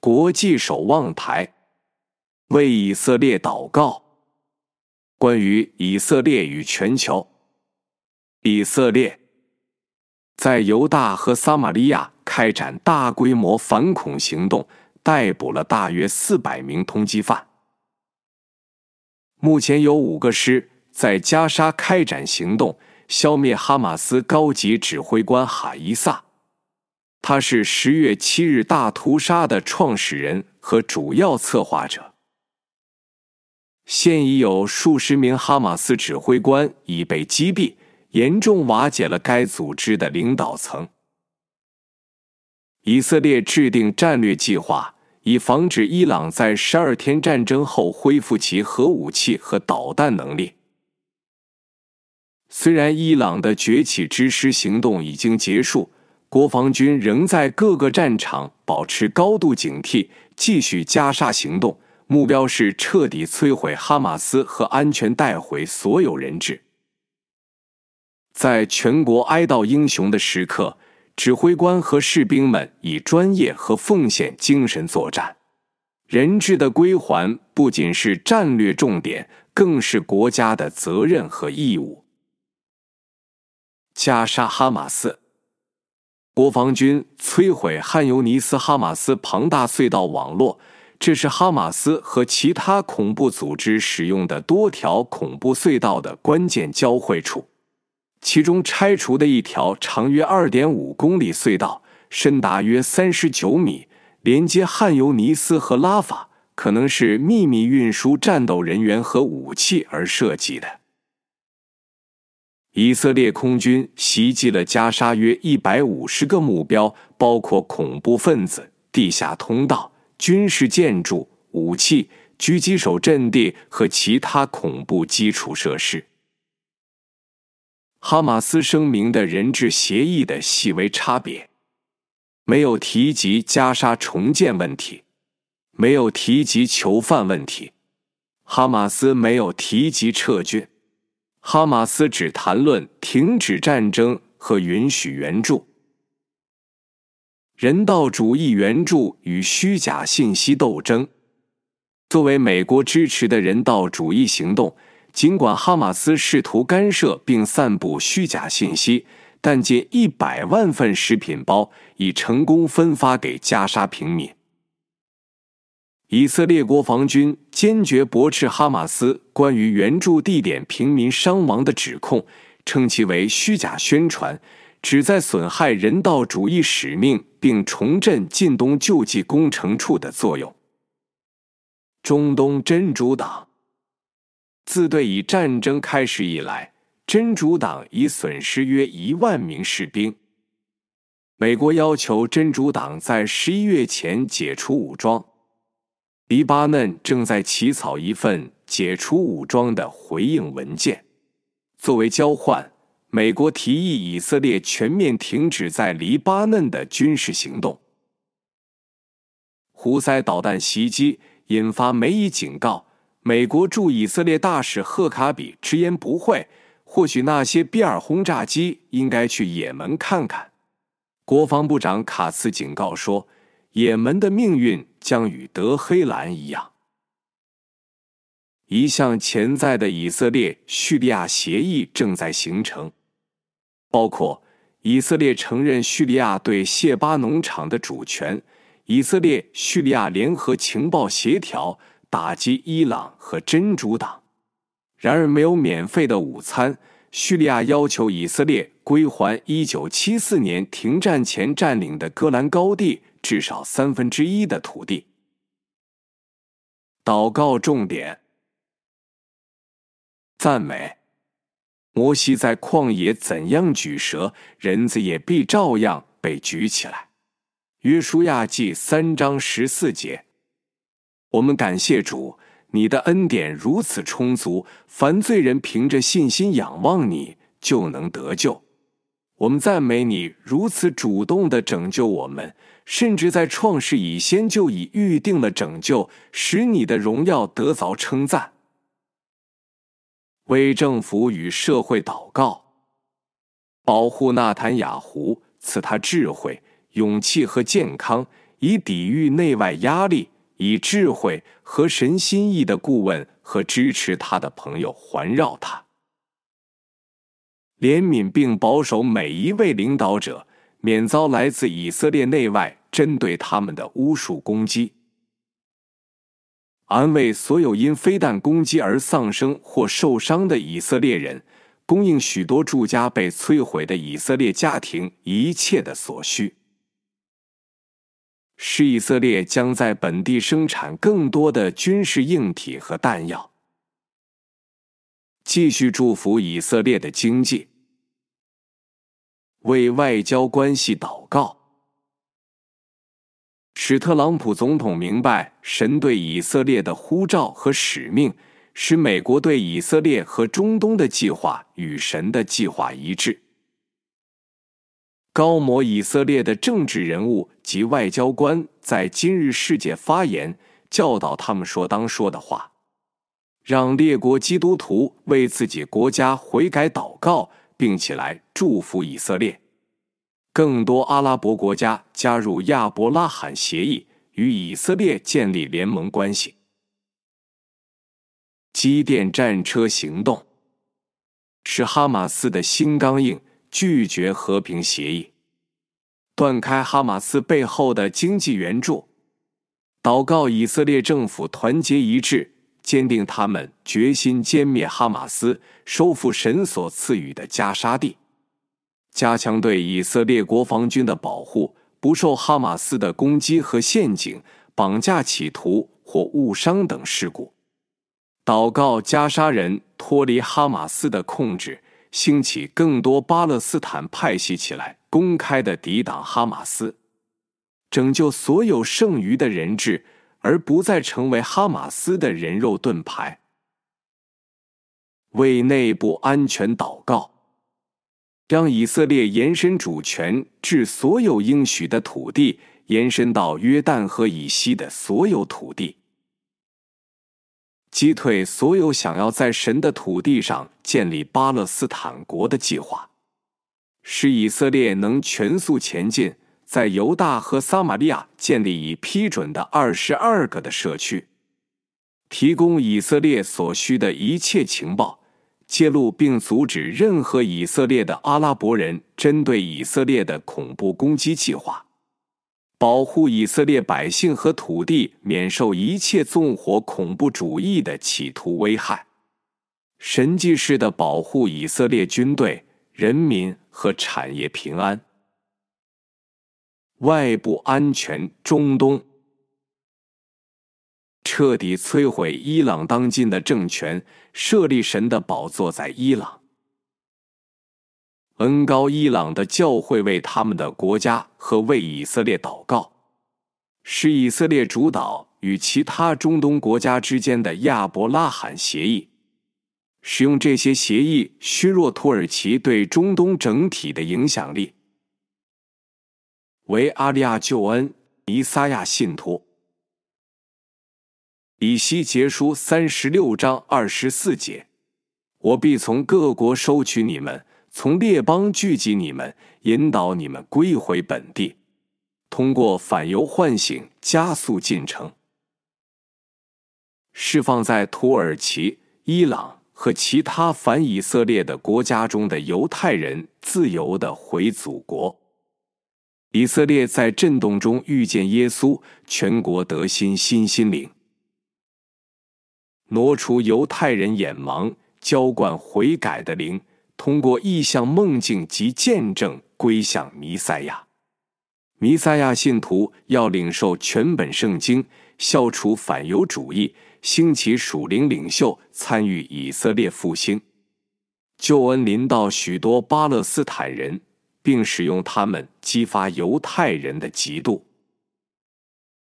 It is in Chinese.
国际守望台，为以色列祷告。关于以色列与全球。以色列在犹大和撒玛利亚开展大规模反恐行动，逮捕了大约400名通缉犯。目前有5个师在加沙开展行动，消灭哈马斯高级指挥官哈伊萨。他是10月7日大屠杀的创始人和主要策划者。现已有数十名哈马斯指挥官已被击毙，严重瓦解了该组织的领导层。以色列制定战略计划，以防止伊朗在12天战争后恢复其核武器和导弹能力。虽然伊朗的崛起之师行动已经结束，国防军仍在各个战场保持高度警惕，继续加沙行动，目标是彻底摧毁哈马斯和安全带回所有人质。在全国哀悼英雄的时刻，指挥官和士兵们以专业和奉献精神作战。人质的归还不仅是战略重点，更是国家的责任和义务。加沙哈马斯，国防军摧毁汉尤尼斯哈马斯庞大隧道网络，这是哈马斯和其他恐怖组织使用的多条恐怖隧道的关键交汇处。其中拆除的一条长约 2.5 公里隧道，深达约39米，连接汉尤尼斯和拉法，可能是秘密运输战斗人员和武器而设计的。以色列空军袭击了加沙约150个目标，包括恐怖分子、地下通道、军事建筑、武器、狙击手阵地和其他恐怖基础设施。哈马斯声明的人质协议的细微差别，没有提及加沙重建问题，没有提及囚犯问题，哈马斯没有提及撤军，哈马斯只谈论停止战争和允许援助。人道主义援助与虚假信息斗争。作为美国支持的人道主义行动，尽管哈马斯试图干涉并散布虚假信息，但近100万份食品包已成功分发给加沙平民。以色列国防军坚决驳斥哈马斯关于援助地点平民伤亡的指控，称其为虚假宣传，旨在损害人道主义使命并重振近东救济工程处的作用。中东真主党。自对以战争开始以来，真主党已损失约1万名士兵。美国要求真主党在11月前解除武装。黎巴嫩正在起草一份解除武装的回应文件。作为交换，美国提议以色列全面停止在黎巴嫩的军事行动。胡塞导弹袭击引发美以警告，美国驻以色列大使赫卡比直言不讳，或许那些比尔轰炸机应该去也门看看。国防部长卡茨警告说，也门的命运将与德黑兰一样。一项潜在的以色列叙利亚协议正在形成，包括以色列承认叙利亚对谢巴农场的主权，以色列叙利亚联合情报协调，打击伊朗和真主党。然而没有免费的午餐，叙利亚要求以色列归还1974年停战前占领的戈兰高地至少1/3的土地。祷告重点：赞美。摩西在旷野怎样举蛇，人子也必照样被举起来。约书亚记3章14节。我们感谢主，你的恩典如此充足，凡罪人凭着信心仰望你，就能得救。我们赞美你如此主动地拯救我们，甚至在创世以先就已预定了拯救，使你的荣耀得着称赞。为政府与社会祷告，保护纳坦雅胡，赐他智慧、勇气和健康， 以抵御内外压力，以智慧和神心意的顾问和支持他的朋友环绕他。怜悯并保守每一位领导者，免遭来自以色列内外针对他们的巫术攻击。安慰所有因飞弹攻击而丧生或受伤的以色列人，供应许多住家被摧毁的以色列家庭一切的所需，使以色列将在本地生产更多的军事硬体和弹药。继续祝福以色列的经济，为外交关系祷告。使特朗普总统明白神对以色列的呼召和使命，使美国对以色列和中东的计划与神的计划一致。高摩以色列的政治人物及外交官在今日世界发言，教导他们说当说的话，让列国基督徒为自己国家悔改祷告，并起来祝福以色列。更多阿拉伯国家加入亚伯拉罕协议，与以色列建立联盟关系。基甸战车行动是哈马斯的新刚硬，拒绝和平协议，断开哈马斯背后的经济援助，祷告以色列政府团结一致，坚定他们决心歼灭哈马斯，收复神所赐予的加沙地，加强对以色列国防军的保护，不受哈马斯的攻击和陷阱、绑架企图或误伤等事故。祷告加沙人脱离哈马斯的控制，兴起更多巴勒斯坦派系起来，公开地抵挡哈马斯，拯救所有剩余的人质，而不再成为哈马斯的人肉盾牌。为内部安全祷告，让以色列延伸主权至所有应许的土地，延伸到约旦河以西的所有土地，击退所有想要在神的土地上建立巴勒斯坦国的计划，使以色列能全速前进，在犹大和撒玛利亚建立已批准的22个的社区，提供以色列所需的一切情报，揭露并阻止任何以色列的阿拉伯人针对以色列的恐怖攻击计划，保护以色列百姓和土地免受一切纵火恐怖主义的企图危害，神迹式的保护以色列军队、人民和产业平安。外部安全，中东彻底摧毁伊朗当今的政权，设立神的宝座在伊朗，恩膏伊朗的教会为他们的国家和为以色列祷告，使以色列主导与其他中东国家之间的亚伯拉罕协议，使用这些协议削弱土耳其对中东整体的影响力。为阿利亚救恩，弥撒亚信徒。以西结书36章24节，我必从各国收取你们，从列邦聚集你们，引导你们归回本地，通过反犹唤醒加速进程，释放在土耳其、伊朗和其他反以色列的国家中的犹太人自由地回祖国。以色列在震动中遇见耶稣，全国得新心灵。挪除犹太人眼盲，浇灌悔改的灵，通过异象梦境及见证归向弥赛亚。弥赛亚信徒要领受全本圣经，消除反犹主义，兴起属灵领袖，参与以色列复兴。救恩临到许多巴勒斯坦人，并使用他们激发犹太人的嫉妒。